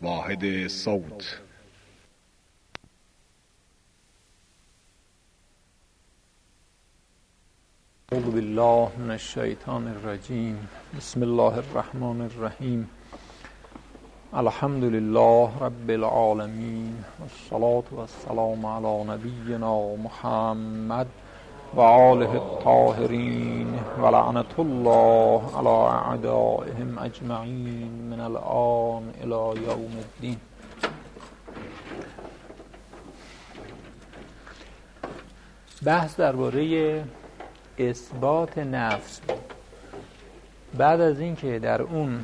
واحد صوت. اعوذ بالله من الشیطان الرجیم. بسم الله الرحمن الرحیم. الحمد لله رب العالمین والصلاة والسلام علی نبینا محمد و آله الطاهرین و لعنت الله علی اعدائهم اجمعین من الآن الی یوم الدین. بحث درباره اثبات نفس بود. بعد از اینکه در اون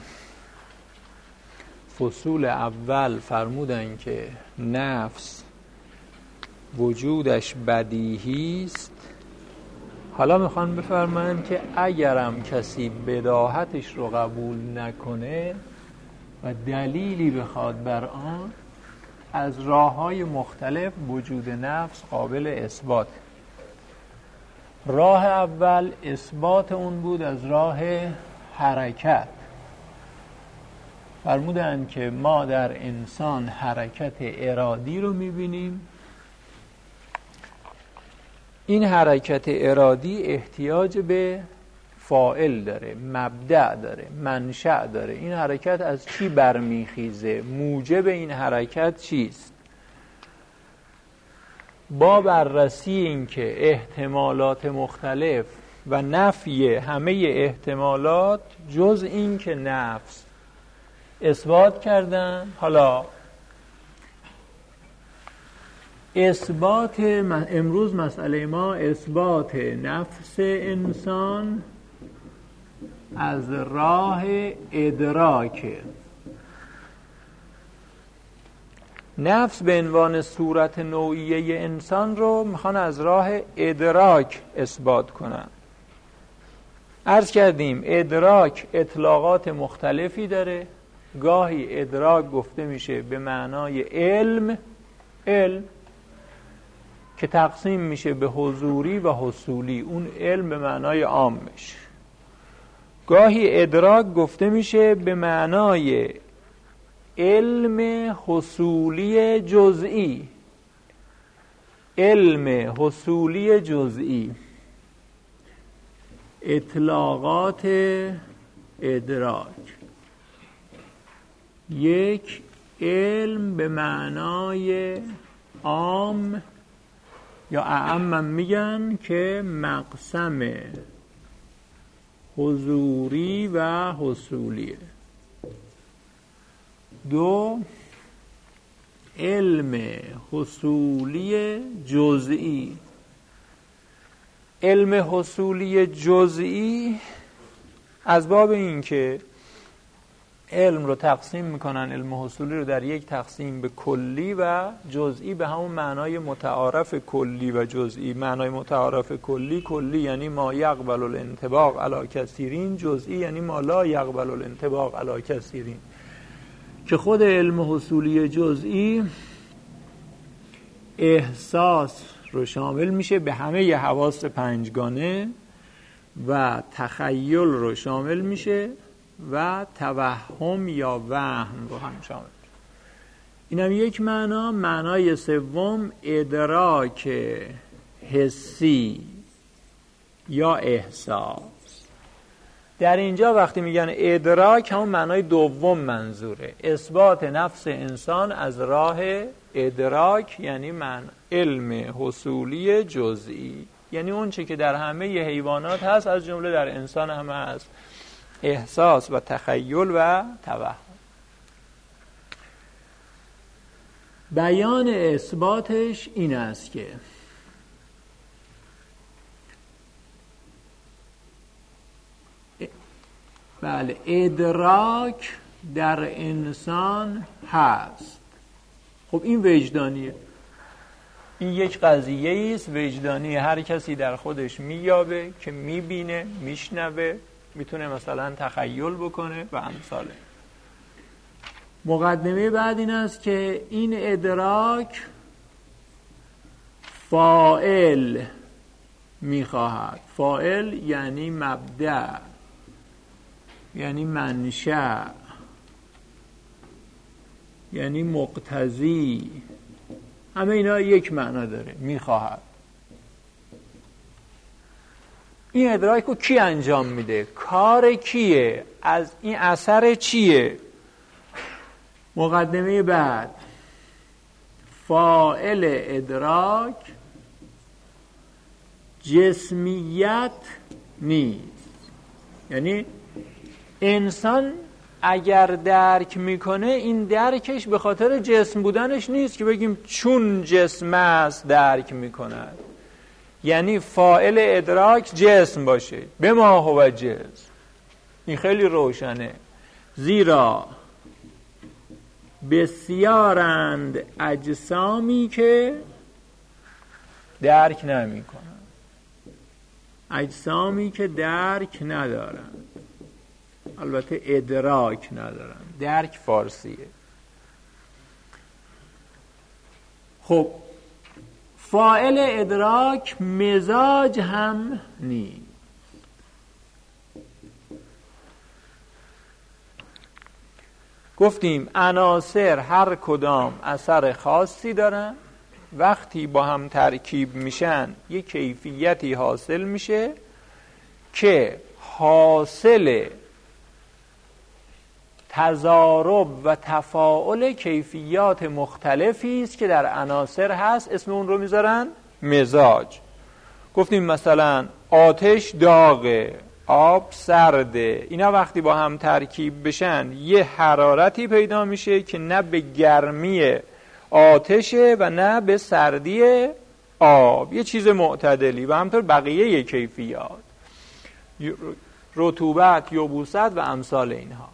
فصول اول فرمودن که نفس وجودش بدیهی است، حالا میخوان بفرمایند که اگرم کسی بداهتش رو قبول نکنه و دلیلی بخواد بر آن، از راه‌های مختلف وجود نفس قابل اثبات. راه اول اثبات اون بود از راه حرکت. فرمودند که ما در انسان حرکت ارادی رو میبینیم. این حرکت ارادی احتیاج به فاعل داره، مبدأ داره، منشأ داره. این حرکت از چی برمیخیزه؟ موجب این حرکت چیست؟ با بررسی این که احتمالات مختلف و نفی همه احتمالات جز این که نفس اثبات کردن، حالا اثبات امروز مسئله ما اثبات نفس انسان از راه ادراک. نفس به عنوان صورت نوعیه انسان رو میخوان از راه ادراک اثبات کنن. عرض کردیم ادراک اطلاقات مختلفی داره. گاهی ادراک گفته میشه به معنای علم که تقسیم میشه به حضوری و حصولی، اون علم به معنای عامش. گاهی ادراک گفته میشه به معنای علم حصولی جزئی، علم حصولی جزئی، اطلاقات ادراک. یک علم به معنای عام یا اعم میگن که مقسم حضوری و حصولیه. دو، علم حصولی جزئی. علم حصولی جزئی از باب این که علم رو تقسیم میکنن، علم حصولی رو در یک تقسیم به کلی و جزئی، به همون معنای متعارف کلی و جزئی. معنای متعارف کلی یعنی ما یقبل الانطباق علی کثیرین، جزئی یعنی ما لا یقبل الانطباق علی کثیرین. که خود علم حصولی جزئی احساس رو شامل میشه به همه حواس پنجگانه و تخیل رو شامل میشه و توهم یا وهم رو هم شامل میشه. این هم یک معنا. معنای سوم ادراک حسی یا احساس. در اینجا وقتی میگن ادراک، همون معنای دوم منظوره، اثبات نفس انسان از راه ادراک، یعنی علم حصولی جزئی، یعنی اون چه که در همه حیوانات هست از جمله در انسان هم هست، احساس و تخیل و توهم. بیان اثباتش این است که بله، ادراک در انسان هست. خب این وجدانیه، این یک قضیه است وجدانی، هر کسی در خودش مییابه که میبینه، میشنوه، میتونه مثلا تخیل بکنه و امثاله. مقدمه بعد این است که این ادراک فاعل میخواهد. فاعل یعنی مبدأ، یعنی منشأ، یعنی مقتضی، همه اینا یک معنا داره، میخواهد. این ادراک رو کی انجام میده؟ کار کیه؟ از این اثر چیه؟ مقدمه بعد، فاعل ادراک جسمیت نیست. یعنی انسان اگر درک میکنه، این درکش به خاطر جسم بودنش نیست که بگیم چون جسم است درک میکند. یعنی فاعل ادراک جسم باشه، به ما هو جسم. این خیلی روشنه. زیرا بسیارند اجسامی که درک نمی کنند، اجسامی که درک ندارند، البته ادراک ندارند، درک فارسیه. خب فاعل ادراک مزاج هم نیست. گفتیم عناصر هر کدام اثر خاصی دارن، وقتی با هم ترکیب میشن یه کیفیتی حاصل میشه که حاصل تضارب و تفاعل کیفیات مختلفی است که در عناصر هست. اسم اون رو میذارن مزاج. گفتیم مثلا آتش داغه، آب سرده. اینا وقتی با هم ترکیب بشن یه حرارتی پیدا میشه که نه به گرمی آتشه و نه به سردی آب، یه چیز معتدلی. و همطور بقیه کیفیات، رطوبت، یبوست و امثال اینها.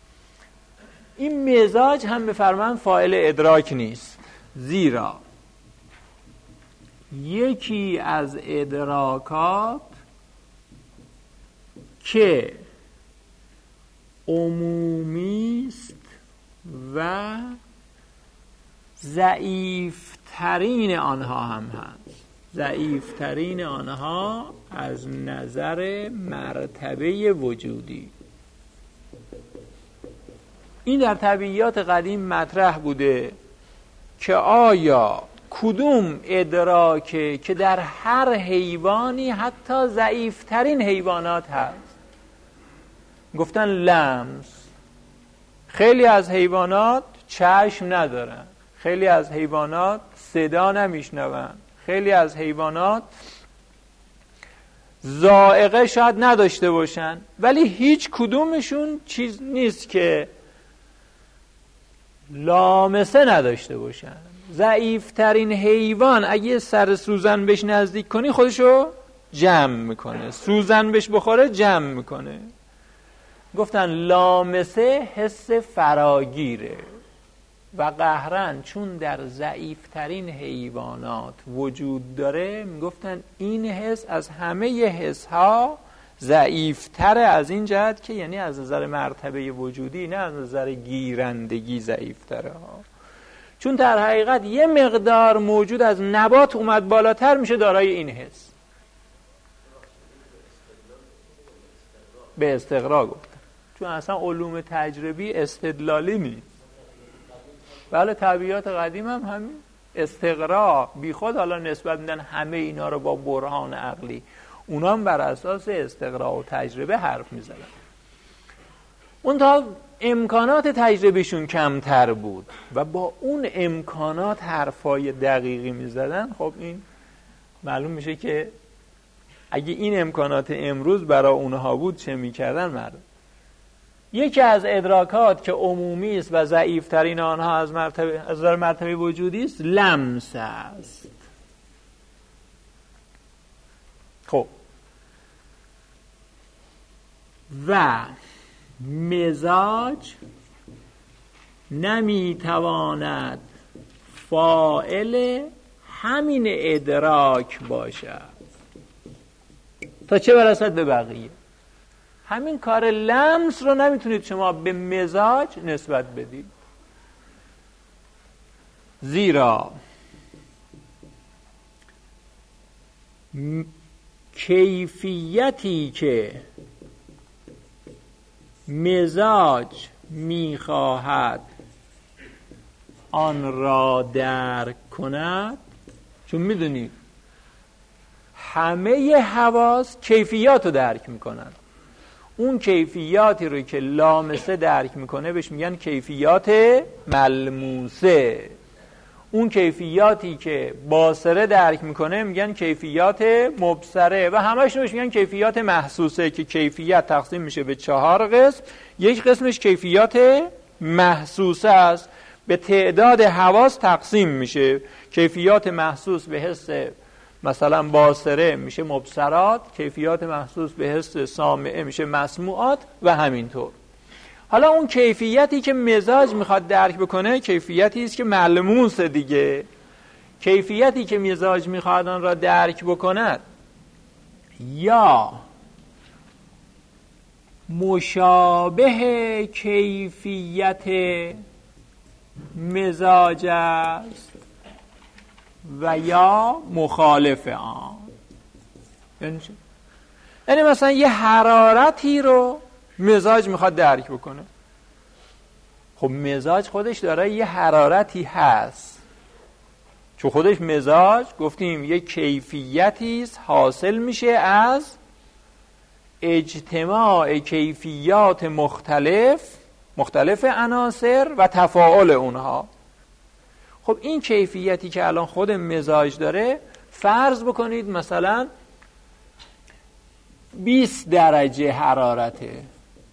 این مزاج هم بفرمان فاعل ادراک نیست، زیرا یکی از ادراکات که عمومی است و ضعیفترین آنها هم هست. ضعیفترین آنها از نظر مرتبه وجودی. این در طبیعیات قدیم مطرح بوده که آیا کدوم ادراکه که در هر حیوانی حتی ضعیفترین حیوانات هست. گفتن لمس. خیلی از حیوانات چشم ندارن، خیلی از حیوانات صدا نمیشنون، خیلی از حیوانات ذائقه شاید نداشته باشن، ولی هیچ کدومشون چیز نیست که لامسه نداشته باشن. ضعیفترین حیوان اگه سر سوزن بهش نزدیک کنی خودشو جمع میکنه، سوزن بهش بخوره جمع میکنه. گفتن لامسه حس فراگیره و قهرن چون در ضعیفترین حیوانات وجود داره، میگفتن این حس از همه حسها ضعیفتره، از این جهت که یعنی از نظر مرتبه وجودی، نه از نظر گیرندگی ضعیفتره ها. چون در حقیقت یه مقدار موجود از نبات اومد بالاتر، میشه دارای این حس. به استقرا گفتن، چون اصلا علوم تجربی استدلالی نیست. بله طبیعیات قدیم هم همین استقرا بی خود حالا نسبت میدن همه اینا رو با برهان عقلی، اونا هم بر اساس استقرا و تجربه حرف میزنن. اون تا امکانات تجربیشون کمتر بود و با اون امکانات حرفای دقیقی میزدن. خب این معلوم میشه که اگه این امکانات امروز برای اونها بود چه میکردن مردم. یکی از ادراکات که عمومی است و ضعیفترین آنها از مرتبه وجودی است لمس است. خب و مزاج نمیتواند فاعل همین ادراک باشد تا چه برسد به بقیه. همین کار لمس رو نمیتونید شما به مزاج نسبت بدید، زیرا کیفیتی که مزاج میخواهد آن را درک کند، چون میدونید همه حواس کیفیات رو درک میکنن. اون کیفیاتی رو که لامسه درک میکنه بهش میگن کیفیات ملموسه. اون کیفیاتی که باصره درک میکنه میگن کیفیات مبصره و همش بهش میگن کیفیات محسوسه، که کیفیت تقسیم میشه به 4 قسم. یک قسمش کیفیات محسوسه است، به تعداد حواس تقسیم میشه. کیفیات محسوس به حس مثلا باصره میشه مبصرات، کیفیات محسوس به حس سامعه میشه مسموعات و همینطور. حالا اون کیفیتی که مزاج میخواد درک بکنه کیفیتی است که ملموس دیگه. کیفیتی که مزاج میخواد آن را درک بکند یا مشابه کیفیت مزاج است و یا مخالف آن. یعنی مثلا یه حرارتی رو مزاج میخواد درک بکنه. خب مزاج خودش داره یه حرارتی هست، چون خودش مزاج گفتیم یه کیفیتی است حاصل میشه از اجتماع کیفیات مختلف عناصر و تفاعل اونها. خب این کیفیتی که الان خود مزاج داره، فرض بکنید مثلا 20 درجه حرارته.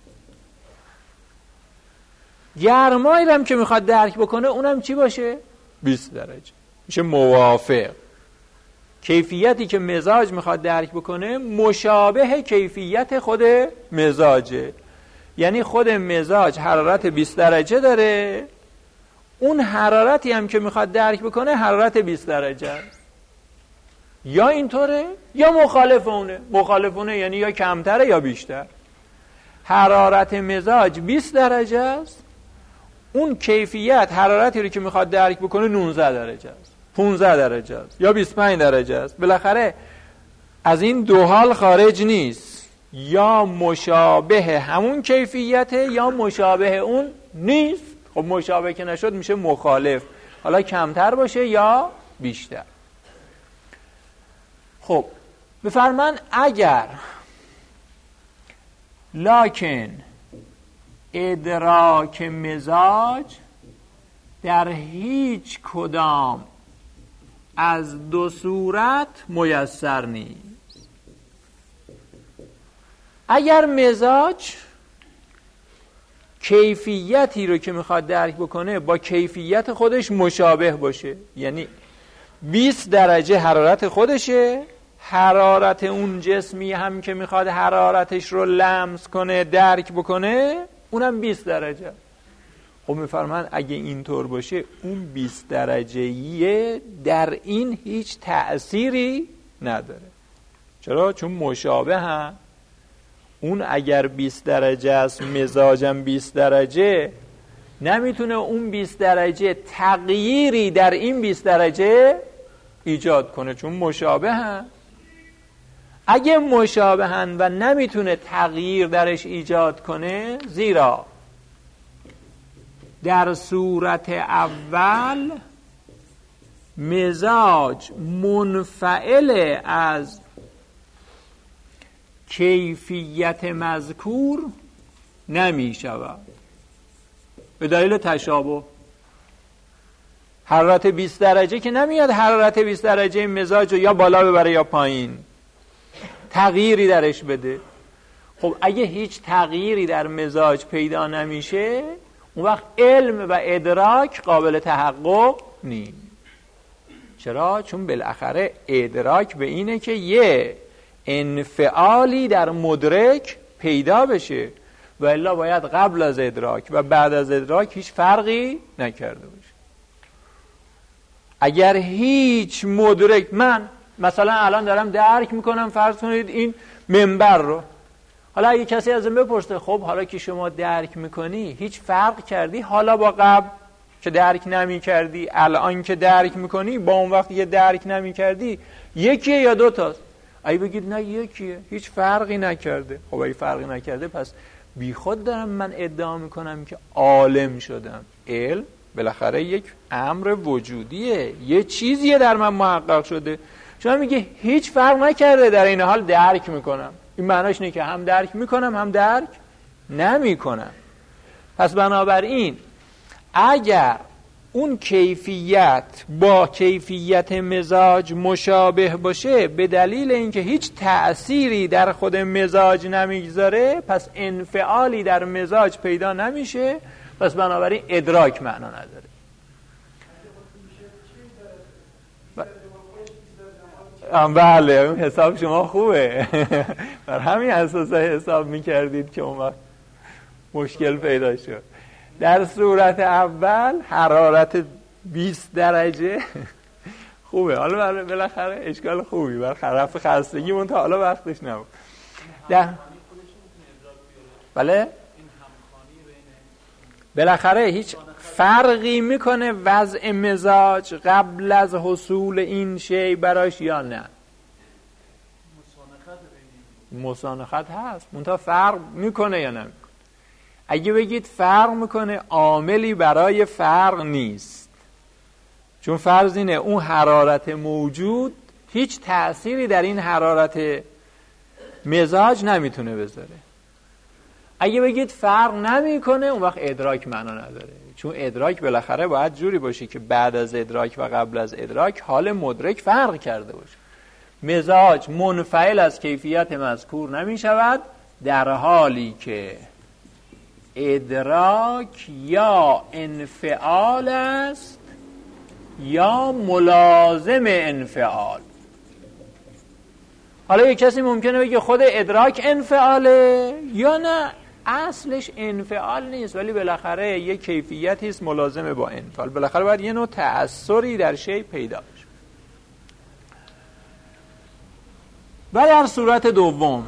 گرمایی هم که میخواد درک بکنه اونم چی باشه؟ 20 درجه میشه موافق. کیفیتی که مزاج میخواد درک بکنه مشابه کیفیت خود مزاجه. یعنی خود مزاج حرارت 20 درجه داره، اون حرارتی هم که میخواد درک بکنه حرارت 20 درجه است. یا اینطوره یا مخالف اونه. مخالف اونه یعنی یا کمتره یا بیشتر. حرارت مزاج 20 درجه است، اون کیفیت حرارتی رو که میخواد درک بکنه 19 درجه است، 15 درجه است یا 25 درجه است. بالاخره از این دو حال خارج نیست، یا مشابه همون کیفیته یا مشابه اون نیست. خب مشابه که نشد میشه مخالف، حالا کمتر باشه یا بیشتر. خب بفرمان اگر لکن ادراک مزاج در هیچ کدام از دو صورت میسر نیست. اگر مزاج کیفیتی رو که میخواد درک بکنه با کیفیت خودش مشابه باشه، یعنی 20 درجه حرارت خودشه، حرارت اون جسمی هم که میخواد حرارتش رو لمس کنه درک بکنه اونم 20 درجه. خب میفرمان اگه اینطور باشه اون 20 درجه‌ایه در این هیچ تأثیری نداره. چرا؟ چون مشابه هم. اون اگر 20 درجه است مزاجم 20 درجه، نمیتونه اون 20 درجه تغییری در این 20 درجه ایجاد کنه، چون مشابه هم. اگه مشابه هم و نمیتونه تغییر درش ایجاد کنه، زیرا در صورت اول مزاج منفعل از کیفیت مذکور نمی شود به دلیل تشابه. حرارت 20 درجه که نمیاد حرارت 20 درجه مزاج رو یا بالا ببره یا پایین، تغییری درش بده. خب اگه هیچ تغییری در مزاج پیدا نمیشه، اون وقت علم و ادراک قابل تحقق نیست. چرا؟ چون بالاخره ادراک به اینه که یه انفعالی در مدرک پیدا بشه، و الا باید قبل از ادراک و بعد از ادراک هیچ فرقی نکرده باشه. اگر هیچ مدرک، من مثلا الان دارم درک میکنم فرض کنید این منبر رو، حالا اگه کسی ازم بپرسه خب حالا که شما درک میکنی هیچ فرق کردی حالا با قبل که درک نمی کردی، الان که درک میکنی با اون وقتی که درک نمی کردی یکیه یا دو تاست؟ اگه بگید نه یکیه، هیچ فرقی نکرده، خب اگه فرقی نکرده پس بی خود دارم من ادعا میکنم که عالم شدم. علم بالاخره یک امر وجودیه، یه چیزیه در من محقق شده. شما میگه هیچ فرق نکرده، در این حال درک میکنم. این معناش اینه که هم درک میکنم هم درک نمیکنم. پس بنابراین اگر اون کیفیت با کیفیت مزاج مشابه باشه، به دلیل اینکه هیچ تأثیری در خود مزاج نمیگذاره، پس انفعالی در مزاج پیدا نمیشه، پس بنابراین ادراک معنا نداره. بله اون حساب شما خوبه. بر همین اساس حساب میکردید که اون وقت مشکل پیدا شد. در صورت اول حرارت 20 درجه خوبه، حالا بالاخره اشکال خوبی برخلاف خستگی مون تا حالا وقتش نبود. بله بالاخره هیچ فرقی میکنه وضع مزاج قبل از حصول این شی براش یا نه؟ مسانخت هست، منتها فرق میکنه یا نمیکنه. اگه بگید فرق میکنه، عاملی برای فرق نیست، چون فرض اینه اون حرارت موجود هیچ تأثیری در این حرارت مزاج نمیتونه بذاره. اگه بگید فرق نمیکنه، اون وقت ادراک معنا نداره، چون ادراک بالاخره باید جوری باشه که بعد از ادراک و قبل از ادراک حال مدرک فرق کرده باشه. مزاج منفعل از کیفیت مذکور نمی شود در حالی که ادراک یا انفعال است یا ملازم انفعال. حالا یک کسی ممکنه بگه خود ادراک انفعاله، یا نه اصلش انفعال نیست ولی بالاخره یک کیفیتی است ملازم با انفعال. بالاخره باید یه نوع تأثری در شی پیدا بشه. و در صورت دوم،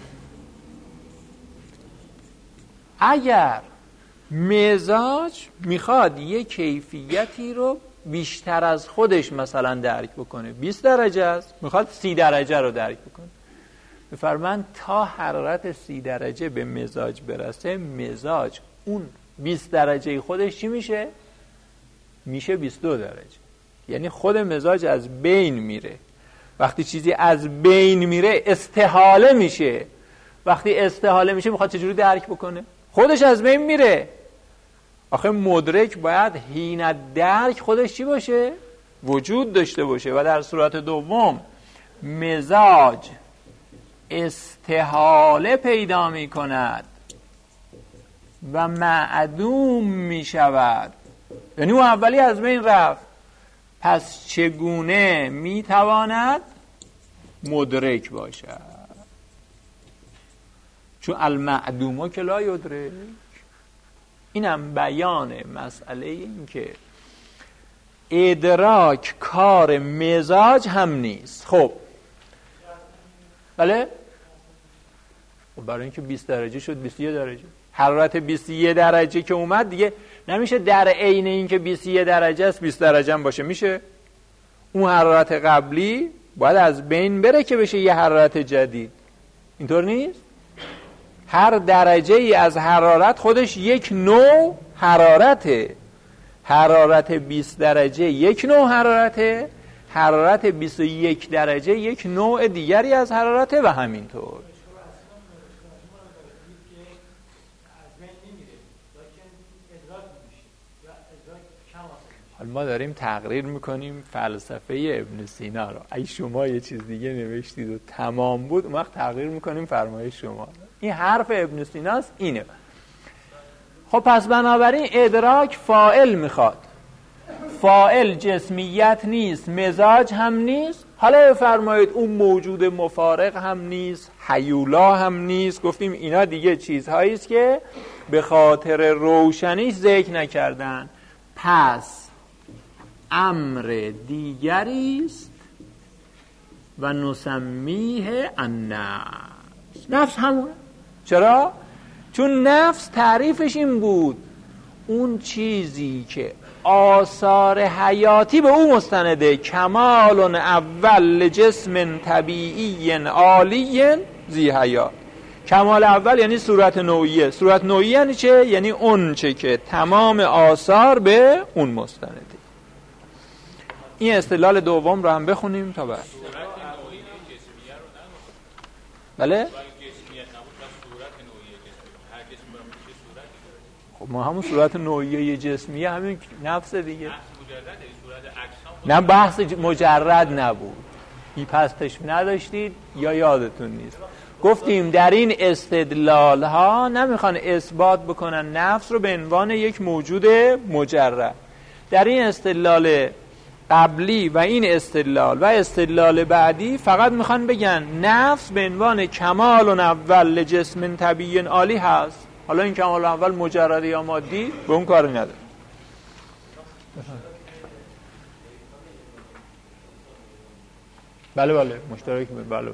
اگر مزاج میخواد یک کیفیتی رو بیشتر از خودش مثلا درک بکنه، 20 درجه است، میخواد 30 درجه رو درک بکنه، بفرمایند تا حرارت 30 درجه به مزاج برسه، مزاج اون 20 درجه خودش چی میشه؟ میشه 22 درجه. یعنی خود مزاج از بین میره. وقتی چیزی از بین میره استحاله میشه. وقتی استحاله میشه میخواد چجوری درک بکنه؟ خودش از بین میره. آخه مدرک باید حین درک خودش چی باشه؟ وجود داشته باشه. و در صورت دوم مزاج استحاله پیدا می کند و معدوم می شود، یعنی اون اولی از بین رفت. پس چگونه می تواند مدرک باشد؟ چون المعدوم که لا یدرک. اینم بیان مسئله این که ادراک کار مزاج هم نیست. خب بله، خب برای اینکه 20 درجه شد 21 درجه، حرارت 21 درجه که اومد دیگه نمیشه در عین این که 21 درجه است 20 درجه هم باشه. میشه اون حرارت قبلی باید از بین بره که بشه یه حرارت جدید. اینطور نیست. هر درجه ای از حرارت خودش یک نوع حرارته. حرارت 20 درجه یک نوع حرارته، حرارت 21 درجه یک نوع دیگری از حرارته و همینطور. حالا ما داریم تقریر میکنیم فلسفه ابن سینا رو. اگه شما یه چیز دیگه نوشتید و تمام بود، اون وقت تقریر میکنیم فرمایش شما. این حرف ابن سیناست اینه. خب پس بنابراین ادراک فاعل میخواد. فاعل جسمیت نیست، مزاج هم نیست. حالا بفرمایید اون موجود مفارق هم نیست، هیولا هم نیست. گفتیم اینا دیگه چیزهایی است که به خاطر روشنیش ذکر نکردن. پس امر دیگری است و نسمیه النفس. نفس همونه. چرا؟ چون نفس تعریفش این بود، اون چیزی که آثار حیاتی به او مستنده، کمال اول جسم طبیعی عالی ذی حیات، کمال اول یعنی صورت نوعیه. صورت نوعیه یعنی چه؟ یعنی اون چه که تمام آثار به اون مستنده. این استدلال دوم رو هم بخونیم تا بعد. بله؟ خب ما همون صورت نوعیه جسمیه همین نفس دیگه. نه بحث مجرد نبود. پس نداشتید یا یادتون نیست. گفتیم در این استدلال ها نمیخوان اثبات بکنن نفس رو به عنوان یک موجود مجرد. در این استدلال قبلی و این استدلال و استدلال بعدی فقط میخوان بگن نفس به عنوان کمال اول جسم طبیعی عالی هست. حالا این کمال اول مجرد یا مادی به اون کاری نداره. بله مشترک بله.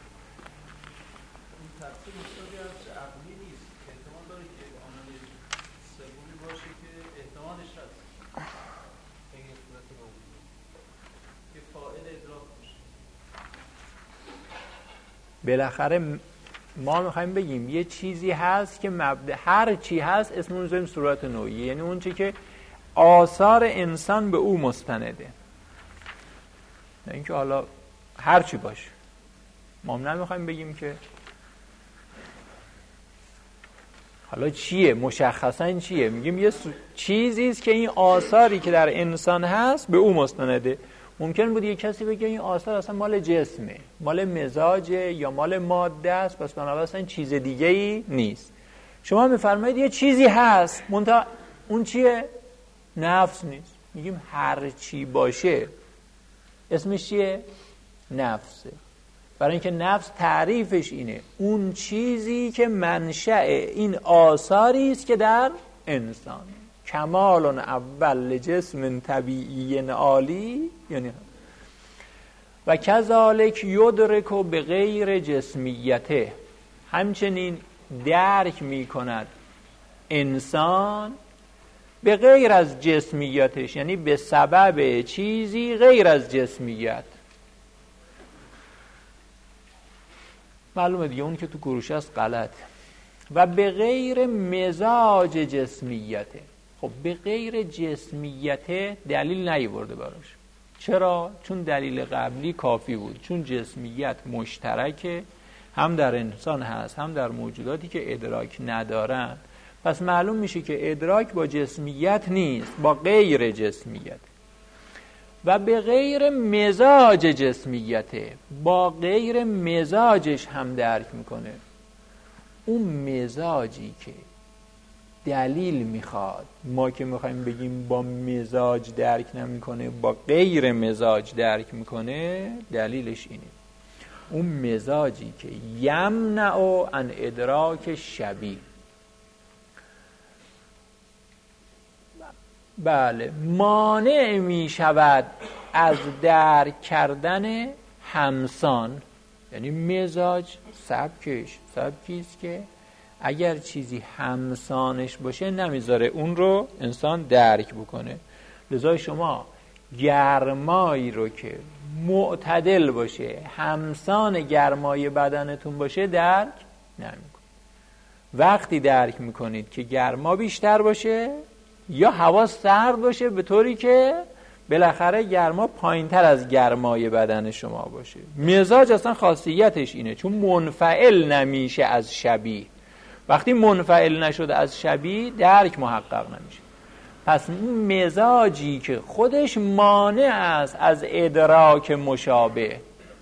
بالاخره ما میخوایم بگیم یه چیزی هست که مبدأ هر چی هست اسمش رو میذاریم صورت نوعیه، یعنی اون چی که آثار انسان به او مستنده. نه اینکه حالا هر چی باشه. ما هم نمیخوایم بگیم که حالا چیه، مشخصا چیه، میگیم یه چیزی است که این آثاری که در انسان هست به او مستنده. ممکن بود یه کسی بگه این آثار اصلا مال جسمه، مال مزاجه یا مال ماده است، پس بنابراین اصلا چیز دیگه ای نیست. شما میفرمایید یه چیزی هست منتها اون چیه؟ نفس نیست. میگیم هر چی باشه اسمش چیه؟ نفسه. برای اینکه نفس تعریفش اینه اون چیزی که منشأ این آثاری است که در انسان کمال اول جسم طبیعی عالی، یعنی و کذالک یدرک به غیر جسمیته، همچنین درک می کند انسان به غیر از جسمیتش، یعنی به سبب چیزی غیر از جسمیت. معلومه دیگه اون که تو کروش است غلط. و به غیر مزاج جسمیته. خب به غیر جسمیت دلیل نیورده براش. چرا؟ چون دلیل قبلی کافی بود. چون جسمیت مشترکه، هم در انسان هست هم در موجوداتی که ادراک ندارن. پس معلوم میشه که ادراک با جسمیت نیست، با غیر جسمیت. و به غیر مزاج جسمیته، با غیر مزاجش هم درک میکنه. اون مزاجی که دلیل میخواد، ما که میخوایم بگیم با مزاج درک نمیکنه، با غیر مزاج درک میکنه، دلیلش اینه اون مزاجی که یمنع عن ادراک شبیه. بله، مانع می شود از درک کردن همسان. یعنی مزاج سبکیست که اگر چیزی همسانش باشه نمیذاره اون رو انسان درک بکنه. لذا شما گرمایی رو که معتدل باشه، همسان گرمای بدنتون باشه درک نمیکنید. وقتی درک میکنید که گرما بیشتر باشه یا هوا سرد باشه به طوری که بالاخره گرما پایینتر از گرمای بدن شما باشه. مزاج اصلا خاصیتش اینه، چون منفعل نمیشه از شبیه. وقتی منفعل نشده از شبیه درک محقق نمیشه. پس مزاجی که خودش مانع است از ادراک مشابه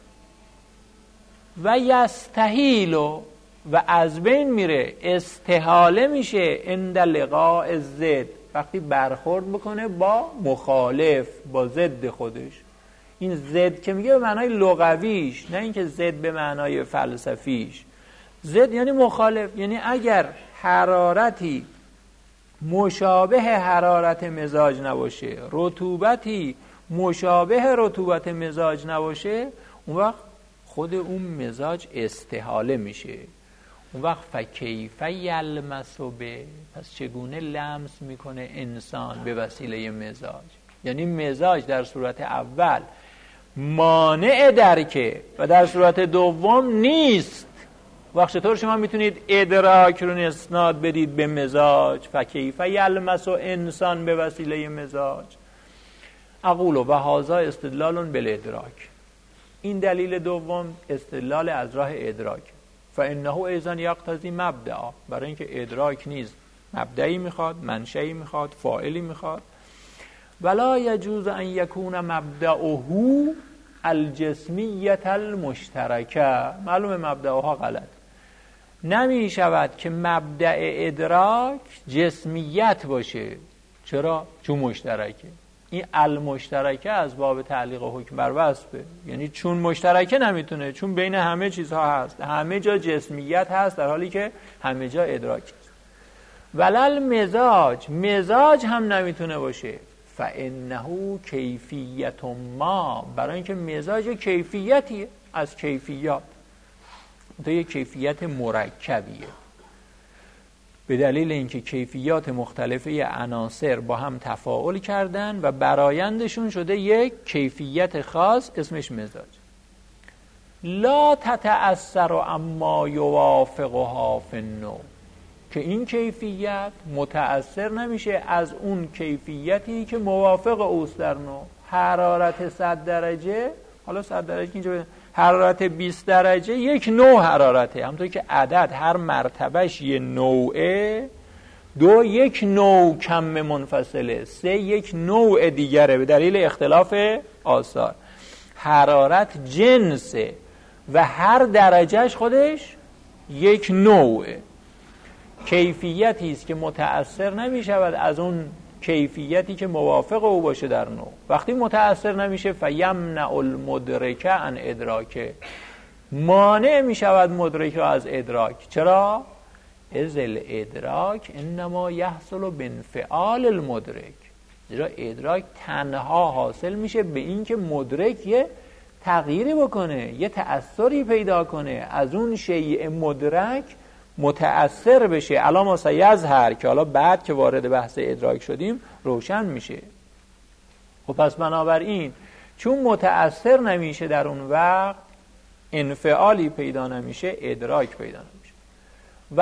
و یستحیل و از بین میره، استحاله میشه عند لقاء ضد، وقتی برخورد بکنه با مخالف، با ضد خودش. این ضد که میگه به معنای لغویش، نه اینکه ضد به معنای فلسفیش. ضد یعنی مخالف، یعنی اگر حرارتی مشابه حرارت مزاج نباشه، رطوبتی مشابه رطوبت مزاج نباشه، اون وقت خود اون مزاج استحاله میشه. اون وقت فکیف یلمس به، پس چگونه لمس میکنه انسان به وسیله مزاج؟ یعنی مزاج در صورت اول مانع درکه و در صورت دوم نیست. وقت چطور شما میتونید ادراک رو اسناد بدید به مزاج؟ فکیف یلمس و انسان به وسیله مزاج. اقول و هذا استدلال بالادراک. این دلیل دوم استدلال از راه ادراک. فانه ایضا یقتضی مبدأ، برای اینکه ادراک نیز مبدئی میخواد، منشئی میخواد، فاعلی میخواد. ولا یجوز ان یکون مبدأه الجسمیت المشترکه. معلومه مبدأها غلط. نمی شود که مبدأ ادراک جسمیت باشه. چرا؟ چون مشترکه. این المشترکه از باب تعلیق حکم بر وصفه، یعنی چون مشترکه نمیتونه، چون بین همه چیزها هست، همه جا جسمیت هست در حالی که همه جا ادراک هست. ولل مزاج، مزاج هم نمیتونه باشه. فانه کیفیت ما، برای اینکه مزاج کیفیتیه از کیفیات، تو یک کیفیت مرکبیه، به دلیل اینکه کیفیات مختلفه عناصر با هم تفاعل کردن و برآیندشون شده یک کیفیت خاص اسمش مزاج. لا تتأثر اما یوافقها فی النوع، که این کیفیت متأثر نمیشه از اون کیفیتی که موافق اوست در نوع. حرارت 100 درجه، حالا 100 درجه اینجا حرارت 20 درجه یک نوع حرارته، همونطور که عدد هر مرتبهش یه نوعه، 2 یک نوع کم منفصله، 3 یک نوع دیگره به دلیل اختلاف آثار. حرارت جنسه و هر درجهش خودش یک نوعه. کیفیتی است که متأثر نمی شود از اون کیفیتی که موافق او باشه در نوع. وقتی متأثر نمیشه فیمنع المدرک عن ادراکه، مانع می شود مدرک را از ادراک. چرا؟ اذ الادراک انما یحصل بانفعال المدرک، زیرا ادراک تنها حاصل میشه به این که مدرک یه تغییری بکنه، یه تأثری پیدا کنه، از اون شیء مدرک متأثر بشه. الا ما سیظهر، که حالا بعد که وارد بحث ادراک شدیم روشن میشه. خب پس بنابراین چون متأثر نمیشه در اون وقت، انفعالی پیدا نمیشه، ادراک پیدا نمیشه. و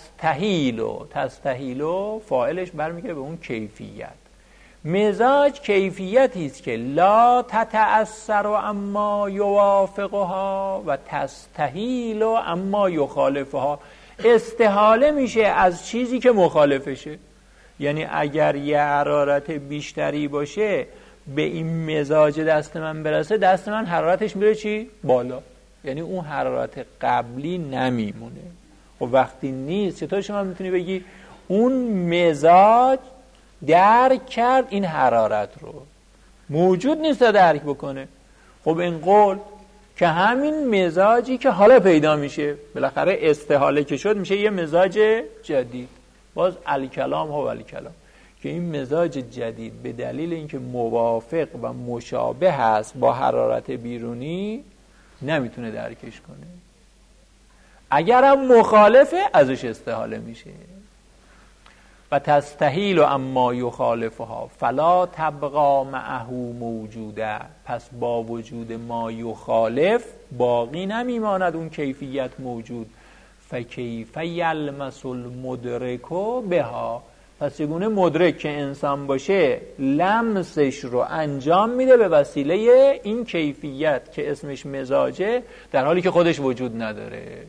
تستحیلو فاعلش برمیگره به اون کیفیت. مزاج کیفیتی است که لا تتأثر اما یوافقها و تستحیل اما یخالفها، استحاله میشه از چیزی که مخالفشه. یعنی اگر یه حرارت بیشتری باشه به این مزاج دست من برسه، دست من حرارتش میره چی؟ بالا، یعنی اون حرارت قبلی نمیمونه. و وقتی نیست، چطور شما میتونی بگی اون مزاج درک کرد این حرارت رو؟ موجود نیست تا درک بکنه. خب این قول که همین مزاجی که حالا پیدا میشه، بالاخره استحاله که شد میشه یه مزاج جدید. باز الکلام ها و الکلام، که این مزاج جدید به دلیل اینکه موافق و مشابه هست با حرارت بیرونی نمیتونه درکش کنه. اگرم مخالفه ازش استحاله میشه. و تستحیل اما یخالفها فلا تبقى معه موجوده، پس با وجود ما یخالف باقی نمیماند اون کیفیت موجود. فکیف یلمس المدرک بها، پس چگونه مدرک که انسان باشه لمسش رو انجام میده به وسیله این کیفیت که اسمش مزاجه، در حالی که خودش وجود نداره.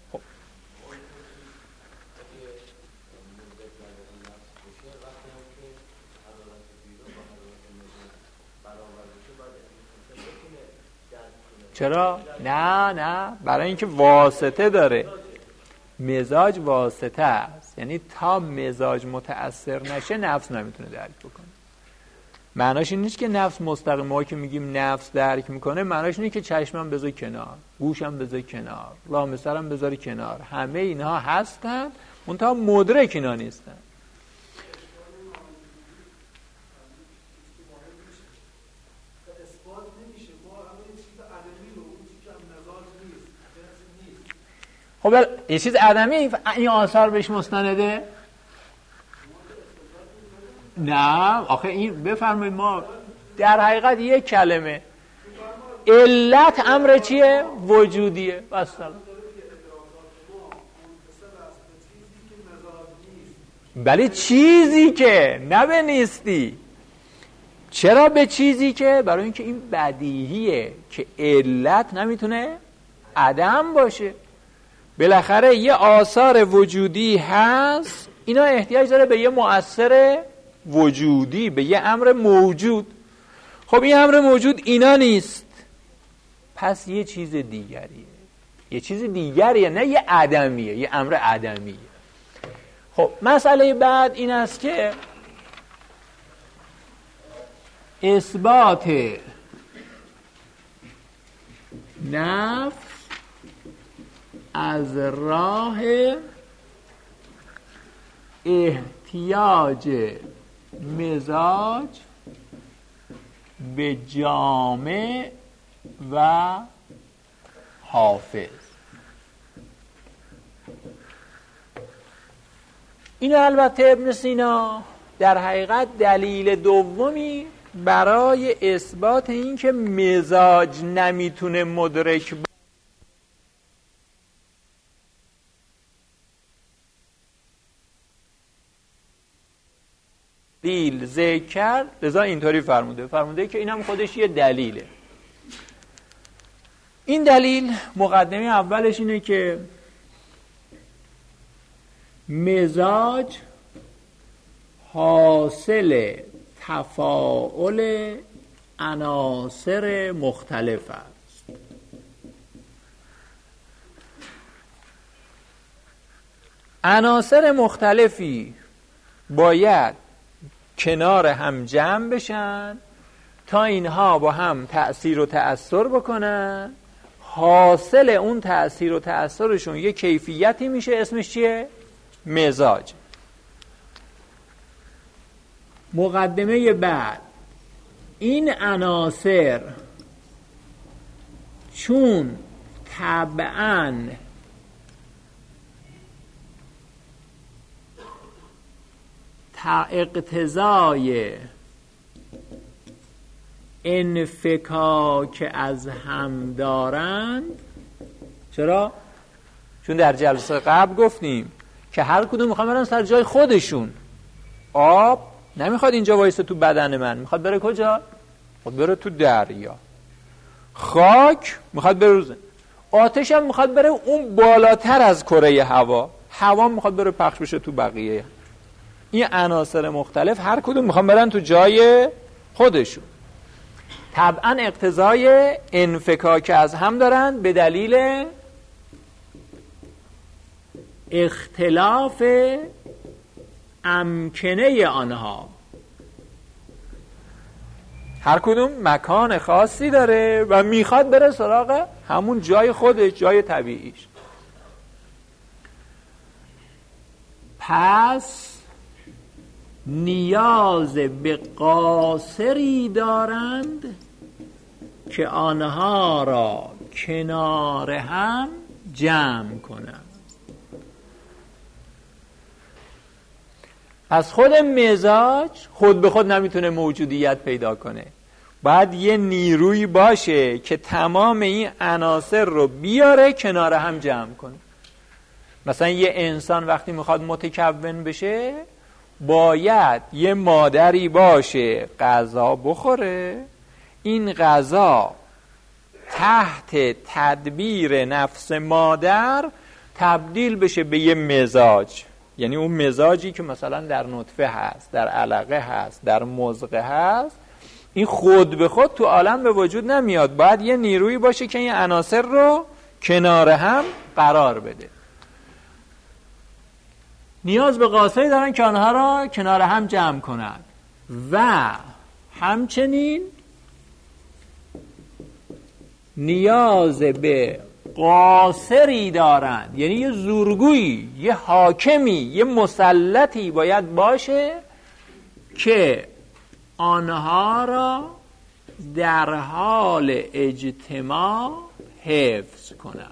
چرا؟ نه برای اینکه واسطه داره. مزاج واسطه است، یعنی تا مزاج متأثر نشه نفس نمیتونه درک بکنه. معناش این نیست که نفس مستقیم، ما که میگیم نفس درک میکنه معناش اینه که چشمم بذار کنار، گوشم بذار کنار، لامسرم بذار کنار، همه اینها هستن منتها مدرک اینا نیستن. خب یه چیز عدمی این آثار بهش مستنده؟ نه آخه این بفرمایید، ما در حقیقت یک کلمه علت امر چیه؟ وجودیه. بس بله چیزی که نه به نیستی. چرا به چیزی که؟ برای اینکه این بدیهیه که علت نمیتونه عدم باشه. بالاخره یه آثار وجودی هست، اینا احتیاج داره به یه مؤثر وجودی، به یه امر موجود. خب این امر موجود اینا نیست، پس یه چیز دیگریه. یه چیز دیگریه، نه یه عدمیه، یه امر عدمیه. خب مسئله بعد این است که اثبات نفس از راه احتیاج مزاج به جامع و حافظ. این البته ابن سینا در حقیقت دلیل دومی برای اثبات این که مزاج نمیتونه مدرک دلیل ذکر کرد، لذا اینطوری فرموده که این هم خودش یه دلیله. این دلیل مقدمه اولش اینه که مزاج حاصل تفاعل عناصر مختلف است. عناصر مختلفی باید کنار هم جمع بشن تا اینها با هم تأثیر و تأثر بکنن. حاصل اون تأثیر و تأثرشون یه کیفیتی میشه، اسمش چیه؟ مزاج. مقدمه بعد، این عناصر چون طبعاً اقتضای انفکاک از هم دارند. چرا؟ چون در جلسه قبل گفتیم که هر کدوم میخوان برن سر جای خودشون. آب نمیخواد اینجا وایسه تو بدن من، میخواد بره کجا؟ میخواد بره تو دریا. خاک میخواد بره روزه. آتش هم میخواد بره اون بالاتر از کره هوا. هوا میخواد بره پخش بشه تو بقیه. این عناصر مختلف هر کدوم میخوان برن تو جای خودشون. طبعا اقتضای انفکاک از هم دارن به دلیل اختلاف امکنه آنها. هر کدوم مکان خاصی داره و میخواد بره سراغ همون جای خودش، جای طبیعیش. پس نیاز به قاصری دارند که آنها را کنار هم جمع کنند. پس خود مزاج خود به خود نمیتونه موجودیت پیدا کنه، باید یه نیروی باشه که تمام این عناصر رو بیاره کنار هم جمع کنه. مثلا یه انسان وقتی میخواد متکون بشه باید یه مادری باشه غذا بخوره، این غذا تحت تدبیر نفس مادر تبدیل بشه به یه مزاج. یعنی اون مزاجی که مثلا در نطفه هست، در علقه هست، در مضغه هست، این خود به خود تو عالم به وجود نمیاد، باید یه نیرویی باشه که این عناصر رو کنار هم قرار بده. نیاز به قاصری دارن که آنها را کنار هم جمع کنند و همچنین نیاز به قاصری دارند، یعنی یه زورگویی، یه حاکمی، یه مسلطی باید باشه که آنها را در حال اجتماع حفظ کند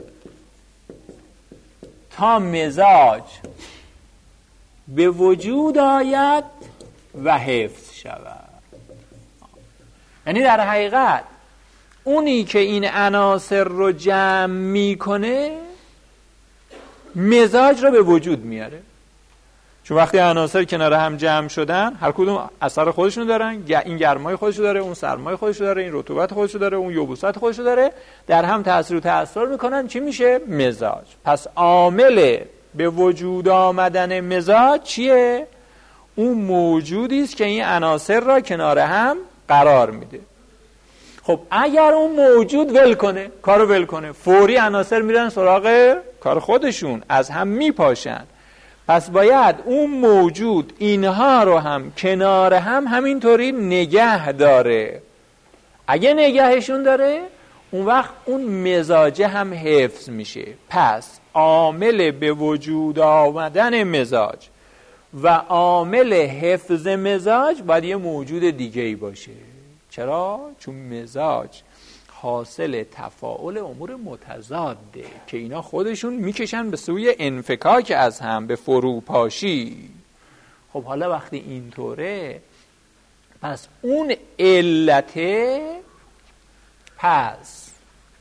تا مزاج به وجود آید و حفظ شود. یعنی در حقیقت اونی که این عناصر رو جمع میکنه مزاج رو به وجود میاره. چون وقتی عناصر کنار هم جمع شدن هر کدوم اثر خودشونو دارن، این گرمای خودشو داره، اون سرمای خودشو داره، این رطوبت خودشو داره، اون یبوست خودشو داره، در هم تأثیر و تأثیر میکنن، چی میشه؟ مزاج. پس عامل به وجود آمدن مزاج چیه؟ اون موجودی است که این عناصر را کنار هم قرار میده. خب اگر اون موجود ول کنه، کارو ول کنه، فوری عناصر میرن سراغ کار خودشون، از هم میپاشن. پس باید اون موجود اینها رو هم کنار هم همینطوری نگه داره. اگه نگهشون داره اون وقت اون مزاجه هم حفظ میشه. پس عامل به وجود آمدن مزاج و عامل حفظ مزاج باید یه موجود دیگه‌ای باشه. چرا؟ چون مزاج حاصل تفاعل امور متضاده که اینا خودشون میکشن به سوی انفکاک از هم، به فروپاشی. خب حالا وقتی اینطوره پس اون علته، پس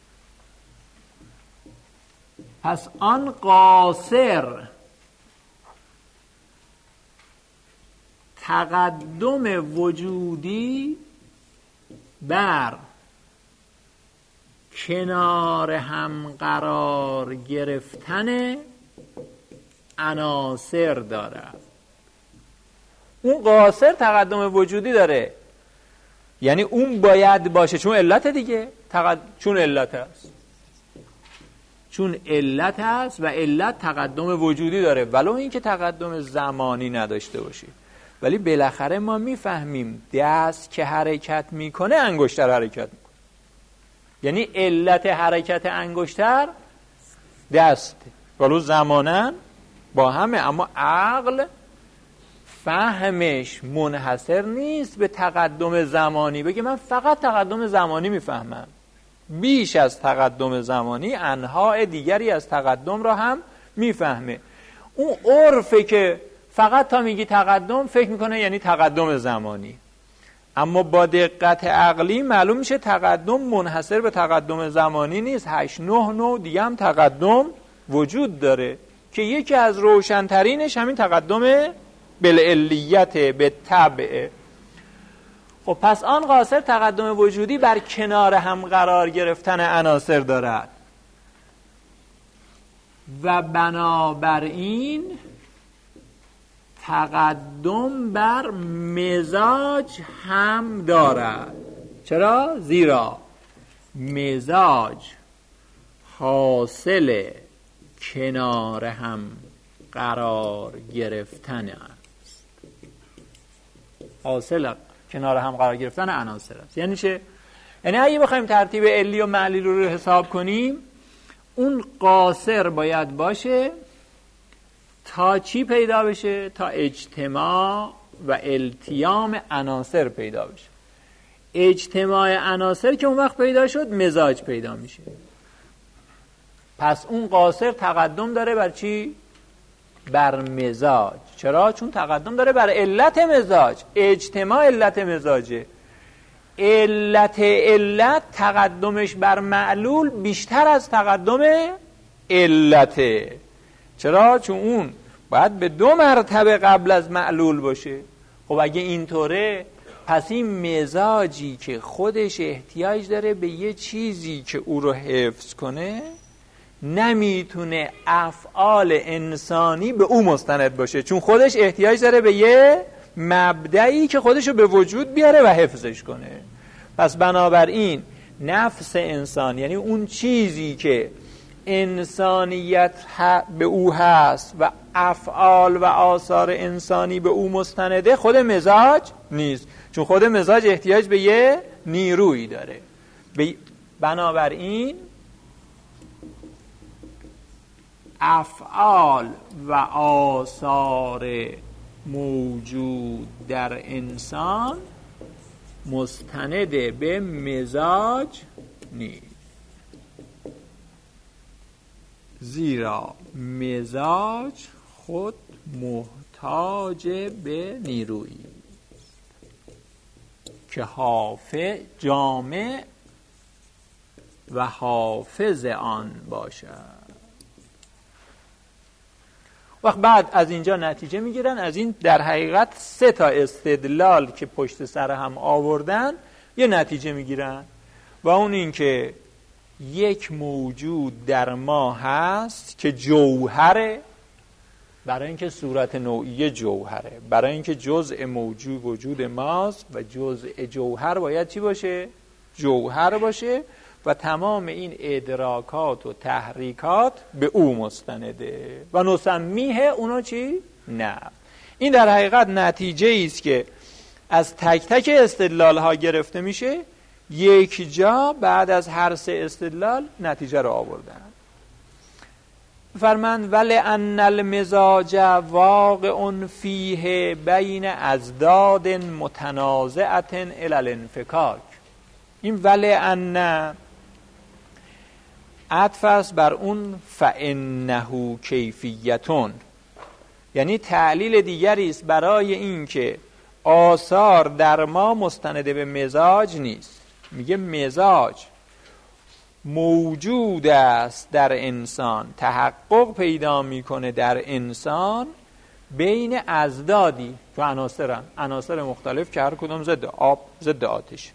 آن قاصر تقدم وجودی بر کنار هم قرار گرفتن عناصر دارد. اون قاصر تقدم وجودی داره، یعنی اون باید باشه، چون علت دیگه، چون علت هست و علت تقدم وجودی داره، ولو اینکه تقدم زمانی نداشته باشه. ولی بالاخره ما میفهمیم دست که حرکت میکنه انگشتر حرکت میکنه، یعنی علت حرکت انگشتر دسته، ولو زمانن با همه، اما عقل فهمش منحصر نیست به تقدم زمانی. بگه من فقط تقدم زمانی میفهمم، بیش از تقدم زمانی انواع دیگری از تقدم را هم میفهمه. اون عرفه که فقط تا میگی تقدم فکر میکنه یعنی تقدم زمانی، اما با دقت عقلی معلوم میشه تقدم منحصر به تقدم زمانی نیست، 8-9 نوع دیگه هم تقدم وجود داره که یکی از روشنترینش همین تقدم بالعلیت، به طبع. خب پس آن قاصر تقدم وجودی بر کنار هم قرار گرفتن عناصر دارد و بنابراین تقدم بر مزاج هم دارد. چرا؟ زیرا مزاج حاصل کنار هم قرار گرفتن است. حاصل کنار هم قرار گرفتن عناصر است. یعنی چه؟ یعنی اگه بخوایم ترتیب علی و معلول رو حساب کنیم، اون قاصر باید باشه تا چی پیدا بشه؟ تا اجتماع و التیام عناصر پیدا بشه. اجتماع عناصر که اون وقت پیدا شد مزاج پیدا میشه. پس اون قاصر تقدم داره بر چی؟ بر مزاج. چرا؟ چون تقدم داره بر علت مزاج. اجتماع علت مزاجه. علت تقدمش بر معلول بیشتر از تقدم علته. چرا؟ چون اون باید به 2 مرتبه قبل از معلول باشه. خب اگه اینطوره پس این مزاجی که خودش احتیاج داره به یه چیزی که او رو حفظ کنه، نمیتونه افعال انسانی به او مستند باشه، چون خودش احتیاج داره به یه مبدعی که خودشو به وجود بیاره و حفظش کنه. پس بنابراین نفس انسان، یعنی اون چیزی که انسانیت به او هست و افعال و آثار انسانی به او مستنده، خود مزاج نیست، چون خود مزاج احتیاج به یه نیرویی داره. بنابراین افعال و آثار موجود در انسان مستند به مزاج نیست، زیرا مزاج خود محتاج به نیرویی که حافظ جامع و حافظ آن باشد. وقت بعد از اینجا نتیجه میگیرن، از این در حقیقت 3 تا استدلال که پشت سر هم آوردن یه نتیجه میگیرن، و اون این که یک موجود در ما هست که جوهره، برای اینکه صورت نوعی جوهره، برای اینکه جزء موجود وجود ماست و جزء جوهر باید چی باشه؟ جوهر باشه، و تمام این ادراکات و تحریکات به او مستنده و نسمیه اونو چی؟ نه. این در حقیقت نتیجه است که از تک تک استدلال ها گرفته میشه، یک جا بعد از هر 3 استدلال نتیجه رو آوردن. فرمان ولأن المزاج واقع فیه بین ازداد متنازعة الی الانفکاک. این ولأن عطف است بر اون فإنه کیفیتون، یعنی تعلیل دیگری است برای این که آثار در ما مستنده به مزاج نیست. میگه مزاج موجود است در انسان، تحقق پیدا میکنه در انسان بین ازدادی که عناصر مختلف که هر کدوم ضد آب ضد آتش.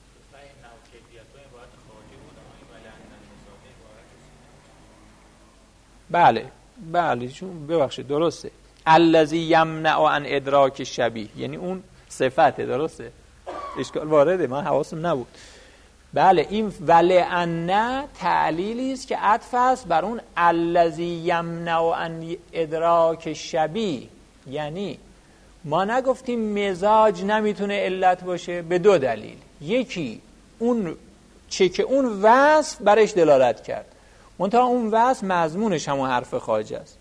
بله چون ببخشید درسته، الذی یمنع عن ادراک شبیه، یعنی اون صفته، درسته، اشکال وارده، من حواسم نبود. بله، این ولأن تعلیلی است که عطف است بر اون الذی یمنع عن ادراک شبیه. یعنی ما نگفتیم مزاج نمیتونه علت باشه به 2 دلیل. یکی اون چه که اون وصف برش دلالت کرد، منتها اون وصف مضمونش همون حرف خارج است.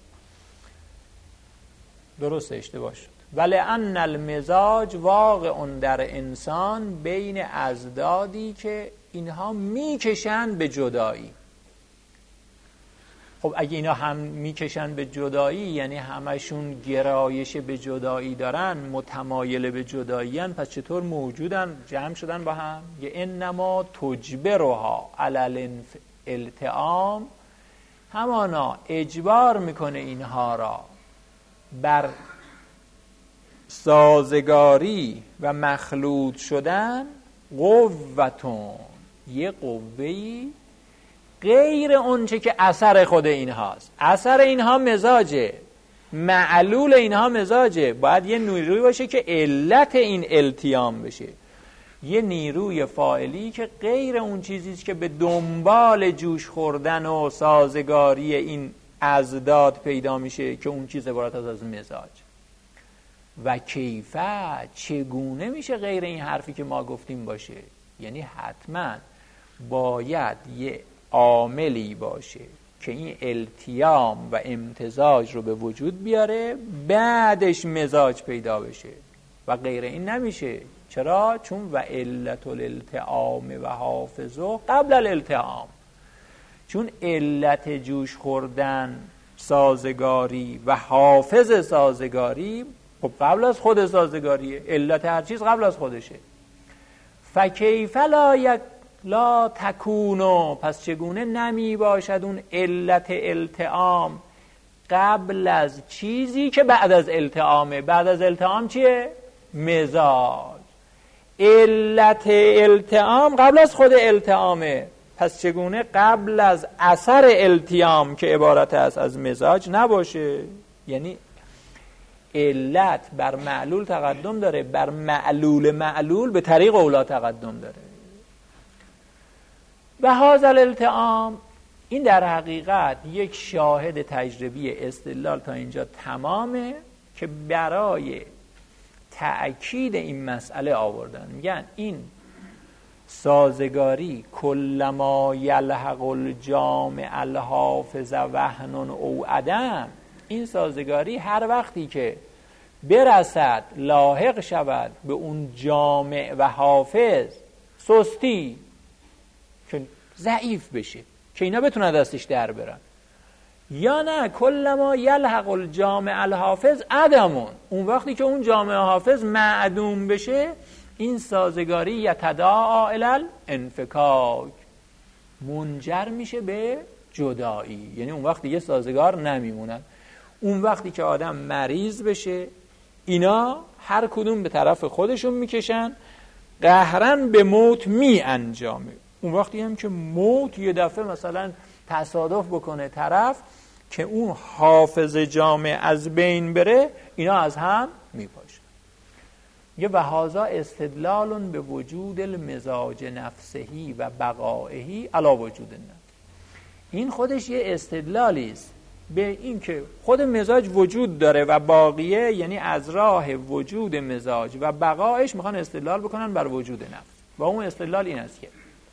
درسته، اشتباه شد. ولأن المزاج واقع در انسان بین ازدادی که اینها میکشن به جدایی. خب اگه اینا هم میکشن به جدایی، یعنی همشون گرایش به جدایی دارن، متمایل به جدایی‌ان، پس چطور موجودن جمع شدن با هم؟ یه انما تجبرها علی الالتئام، همانا اجبار میکنه اینها را بر سازگاری و مخلوط شدن، قوتون، یه قوهی غیر اونچه که اثر خود اینهاست. اثر اینها مزاجه، معلول اینها مزاجه، باید یه نیروی باشه که علت این التیام بشه، یه نیروی فاعلی که غیر اون چیزیست که به دنبال جوش خوردن و سازگاری این ازداد پیدا میشه که اون چیز عبارت از مزاج. و کیفه، چگونه میشه غیر این حرفی که ما گفتیم باشه؟ یعنی حتما باید یه عاملی باشه که این التیام و امتزاج رو به وجود بیاره، بعدش مزاج پیدا بشه، و غیر این نمیشه. چرا؟ چون و علت الالتئام و حافظه قبل الالتئام، چون علت جوش خوردن سازگاری و حافظ سازگاری خب قبل از خود سازگاریه، علت هر چیز قبل از خودشه. فکیف لا تکونو، پس چگونه نمی باشد اون علت التئام قبل از چیزی که بعد از التئامه؟ بعد از التئام چیه؟ مزاج. علت التئام قبل از خود التئامه، پس چگونه قبل از اثر التیام که عبارت است از مزاج نباشه؟ یعنی علت بر معلول تقدم داره، بر معلول به طریق اولا تقدم داره. و هذا الالتئام، این در حقیقت یک شاهد تجربی استدلال تا اینجا تمامه که برای تأکید این مسئله آوردن. میگن این سازگاری کلما یلحق الجامع الحافظ وهن او عدم، این سازگاری هر وقتی که برسد لاحق شود به اون جامع و حافظ، سستی که ضعیف بشه که اینا بتونن دستش در برن، یا نه کلما یلحق الجامع الحافظ عدمون، اون وقتی که اون جامع حافظ معدوم بشه، این سازگاری یتداعی الی الانفکاک، منجر میشه به جدایی. یعنی اون وقت دیگه سازگار نمیمونن. اون وقتی که آدم مریض بشه اینا هر کدوم به طرف خودشون میکشن، قهرن به موت می انجامه. اون وقتی هم که موت یه دفعه مثلا تصادف بکنه طرف که اون حافظ جامع از بین بره، اینا از هم میپاشن. یه وهذا استدلال به وجود المزاج نفسهی و بقائهی علی وجود النفس. این خودش یه استدلالی است به این که خود مزاج وجود داره و باقیه، یعنی از راه وجود مزاج و بقایش میخوان استدلال بکنن بر وجود نفس. و اون استدلال این است که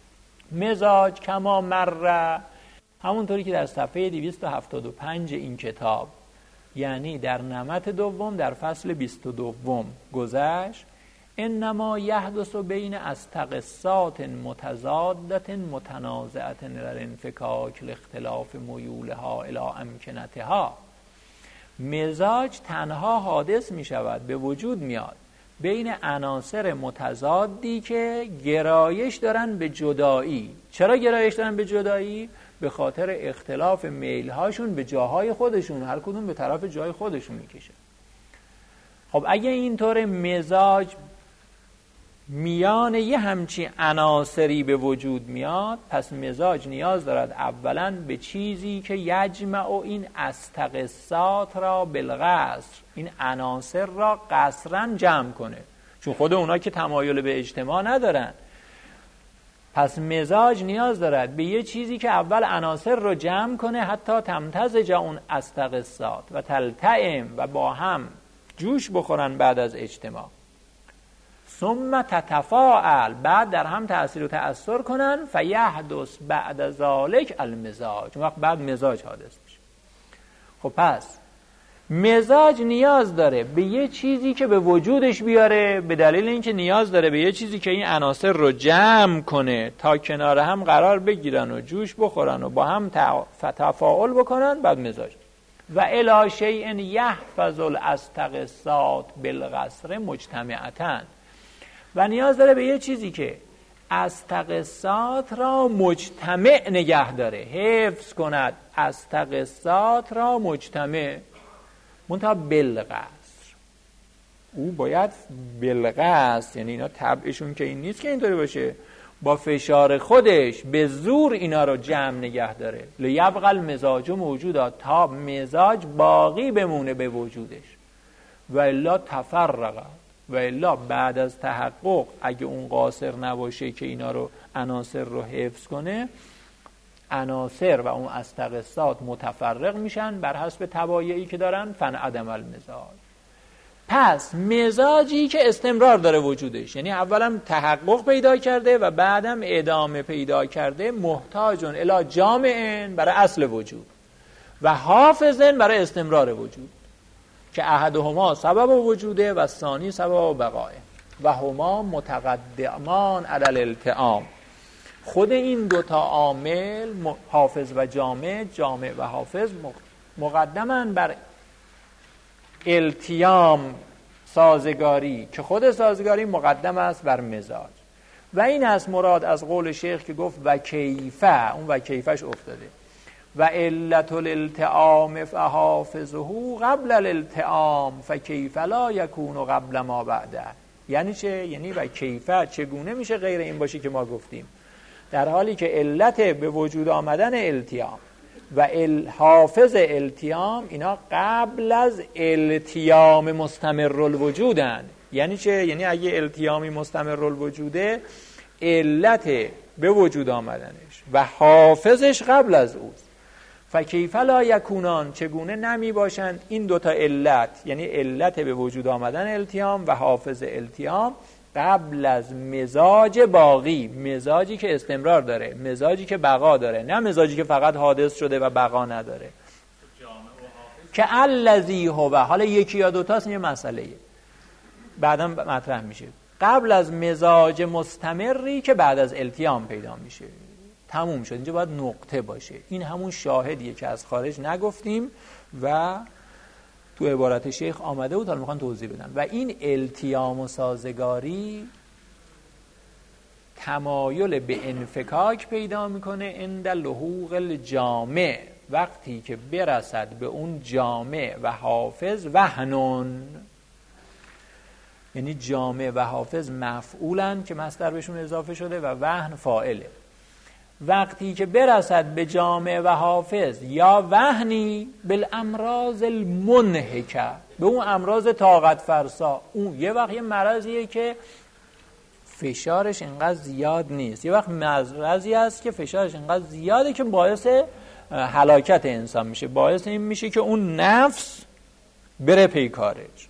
مزاج کما مر، همونطوری که در صفحه 275 این کتاب، یعنی در نمط دوم در فصل 22 گذشت، انما یحدث بین استقصات متضادة متنازعة در انفکاک لاختلاف میولها الی امکنتها. مزاج تنها حادث می شود، به وجود میاد بین عناصر متضادی که گرایش دارن به جدایی. چرا گرایش دارن به جدایی؟ به خاطر اختلاف میلهاشون به جاهای خودشون، هر کدوم به طرف جای خودشون میکشه. خب اگه اینطور مزاج میان یه همچین عناصری به وجود میاد، پس مزاج نیاز دارد اولا به چیزی که یجمع این استقصات را بالقصر، این عناصر را قصرا جمع کنه، چون خود اونا که تمایل به اجتماع ندارن. پس مزاج نیاز دارد به یه چیزی که اول عناصر رو جمع کنه، حتی تمتزج اون استقصات و تلتئم و با هم جوش بخورن بعد از اجتماع. ثم تتفاعل، بعد در هم تأثیر و تأثر کنن، فیحدث بعد ذالک المزاج، اون وقت بعد مزاج حادث میشه. خب پس مزاج نیاز داره به یه چیزی که به وجودش بیاره، به دلیل اینکه نیاز داره به یه چیزی که این عناصر رو جمع کنه تا کنار هم قرار بگیرن و جوش بخورن و با هم تفاعل بکنن، بعد مزاج. و الی شیء یحفظ الاستقصات بالقصر مجتمعة، و نیاز داره به یه چیزی که استقصات را مجتمع نگه داره، حفظ کند استقصات را مجتمع، منتها بالقصر. او باید بالقصر، یعنی اینا طبعشون که این نیست که اینطوری باشه، با فشار خودش به زور اینا رو جمع نگه داره. لیبقى المزاج موجودا، تا مزاج باقی بمونه به وجودش. و الا تفرقه، و الا بعد از تحقق اگه اون قاصر نباشه که اینا رو عناصر رو حفظ کنه، عناصر و اون استقصات متفرق میشن بر حسب تبایعی که دارن، فانعدم المزاج. پس مزاجی که استمرار داره وجودش، یعنی اولا تحقق پیدا کرده و بعدم ادامه پیدا کرده، محتاجون الی جامعن برای اصل وجود و حافظن برای استمرار وجود، که احدهما سبب وجوده و ثانی سبب بقائه و هما متقدمان علی الالتئام. خود این دوتا عامل، حافظ و جامع، جامع و حافظ، مقدمن بر التیام، سازگاری، که خود سازگاری مقدم است بر مزاج. و این است مراد از قول شیخ که گفت و کیفه، اون و کیفش افتاده، و علت الالتئام فحافظه قبل الالتئام فکیف لا یکون قبل ما بعده. یعنی چه؟ یعنی و کیفه چگونه میشه غیر این باشه که ما گفتیم، در حالی که علت به وجود آمدن التیام و حافظ التیام اینا قبل از التیام مستمر الوجودن. یعنی چه؟ یعنی اگه التیامی مستمر الوجوده، علت به وجود آمدنش و حافظش قبل از اوست. فکیف لا یکونان، چگونه نمی باشند این دوتا علت، یعنی علت به وجود آمدن التیام و حافظ التیام قبل از مزاج باقی، مزاجی که استمرار داره، مزاجی که بقا داره، نه مزاجی که فقط حادث شده و بقا نداره. که الذی هو، حالا یکی یا دوتاست، یه مسئله بعداً مطرح میشه، قبل از مزاج مستمری که بعد از التیام پیدا میشه. تموم شد، اینجا باید نقطه باشه. این همون شاهدیه که از خارج نگفتیم و تو عبارت شیخ آمده بود، حالا میخوان توضیح بدم. و این التیام و سازگاری تمایل به انفکاک پیدا میکنه عند لحوق الجامع وقتی که برسد به اون جامع و حافظ وهنون، یعنی جامع و حافظ مفعولن که مصدر بهشون اضافه شده و وهن فاعله. وقتی که برسد به جامع و حافظ یا وهنی بالامراض المنهکه، به اون امراض طاقت فرسا، اون یه وقت یه مرضیه که فشارش اینقدر زیاد نیست، یه وقت مرضی هست که فشارش اینقدر زیاده که باعث هلاکت انسان میشه، باعث این میشه که اون نفس بره پیکارش.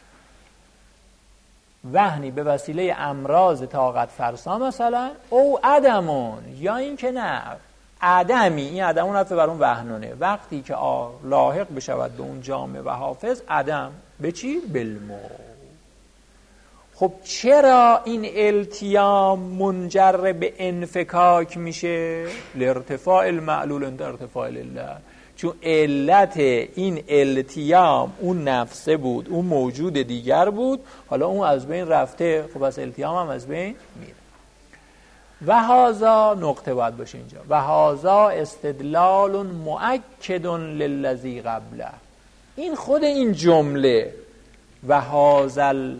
وهنی به وسیله امراض طاقت فرسا مثلا، او عدمون، یا این که نه عدمی، این عدمون رفته بر اون وهنونه، وقتی که لاحق بشود به اون جامع و حافظ عدم به چی؟ بالمو. خب چرا این التیام منجر به انفکاک میشه؟ لارتفاع المعلول عند ارتفاع العله، چون علت این التیام اون نفسه بود، اون موجود دیگر بود، حالا اون از بین رفته، خب از التیام هم از بین میره. و هذا نقطه باید باشه اینجا، و هذا استدلال مؤکد للذی قبله. این خود این جمله و هذا،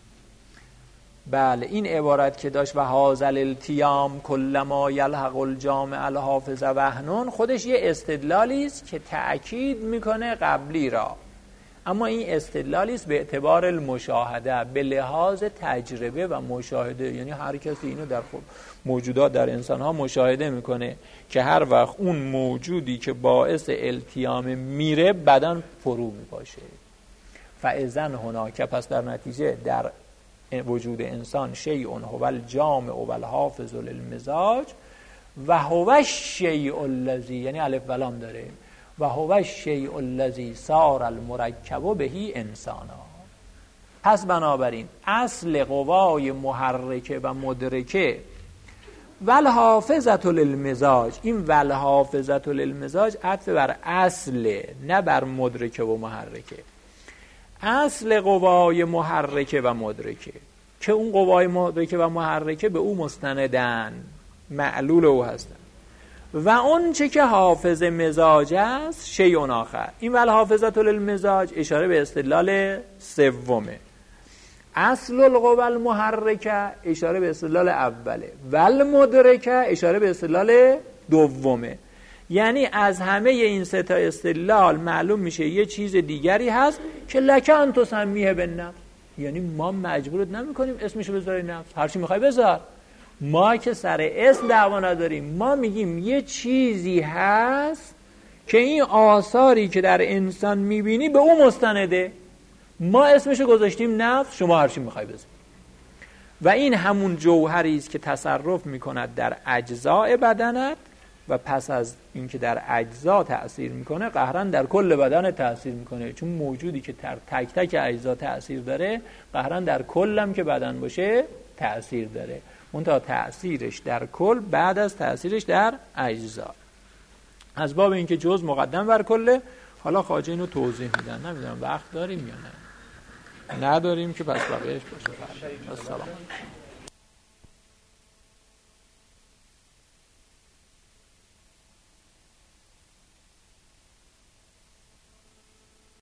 بله این عبارت که داشت و هذا الالتیام کلما یلحق الجامع الحافظ وهنون، خودش یه استدلالی است که تأکید میکنه قبلی را، اما این استدلالی است به اعتبار المشاهده، به لحاظ تجربه و مشاهده، یعنی هر کسی اینو در موجودات در انسان ها مشاهده میکنه که هر وقت اون موجودی که باعث التیام میره بدن فرو میپاشه. فاذن هناک، پس در نتیجه در وجود انسان شیء هو الجامع و الحافظ للمزاج و هو الشیء الذی، یعنی الف و لام داره، و هو الشیء الذی صار المرکب بهی انسانا. پس بنابراین اصل قوای محرکه و مدرکه والحافظة للمزاج، این والحافظة للمزاج عطف بر اصل نه بر مدرکه و محرکه. اصل قوای محرکه و مدرکه که اون قوای مدرکه و محرکه به او مستندن، معلول او هستن، و اون چه که حافظ مزاج است شیء آخر. این والحافظة للمزاج اشاره به استدلال سومه، اصل القوا المحرکه اشاره به استدلال اوله، والمدرکه اشاره به استدلال دومه. یعنی از همه این سه تا استدلال معلوم میشه یه چیز دیگری هست که لک ان تسمیه بالنفس، یعنی ما مجبورت نمیکنیم اسمشو بذاری نفس، هر چی میخوای بذار، ما که سر اسم دعوا نداریم، ما میگیم یه چیزی هست که این آثاری که در انسان میبینی به اون مستنده، ما اسمشو گذاشتیم نفس، شما هر چی میخوای بذار. و این همون جوهری است که تصرف میکند در اجزاء بدنت و پس از اینکه در اجزا تأثیر میکنه قهرن در کل بدن تأثیر میکنه، چون موجودی که تک تک اجزا تأثیر داره قهرن در کلم که بدن باشه تأثیر داره، منتها تأثیرش در کل بعد از تأثیرش در اجزا. از باب اینکه جز مقدم بر کله، حالا خواجه اینو توضیح میدن، نمیدونم وقت داریم یا نه، نداریم که پس بقیهش باشه. السلام.